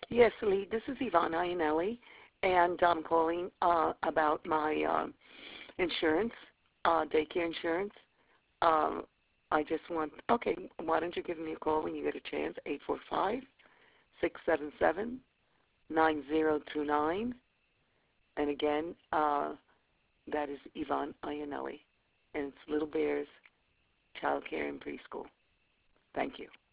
Yes, Lee, this is Yvonne Iannelli, and I'm calling about my insurance, daycare insurance. Um, I just want, okay, why don't you give me a call when you get a chance, 845-677-9029. And again, that is Yvonne Iannelli, and it's Little Bears Child Care and Preschool. Thank you.